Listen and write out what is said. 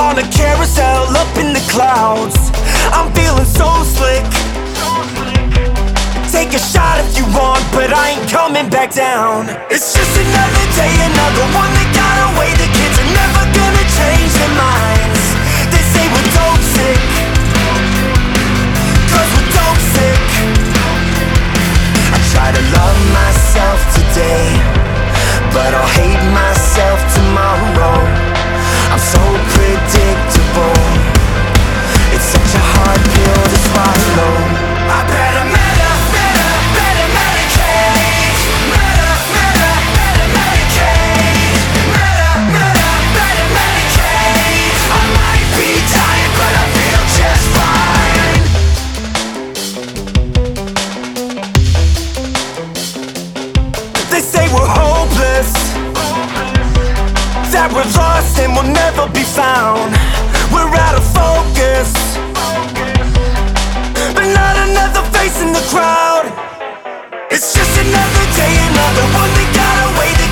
on a carousel up in the clouds. I'm feeling so slick. Take a shot if you want, but I ain't coming back down. It's just another day, another one that got away. The kids are never gonna change their minds. They say we're dope sick, 'cause we're dope sick. I try to love myself today, but I'll hate myself tomorrow. I'm so predictable. It's such a hard pill to swallow. I better medicate. I might be dying, but I feel just fine. They say we're hopeless, that we're lost and we'll never be found. We're out of focus, but not another face in the crowd. It's just another day, another one that got away.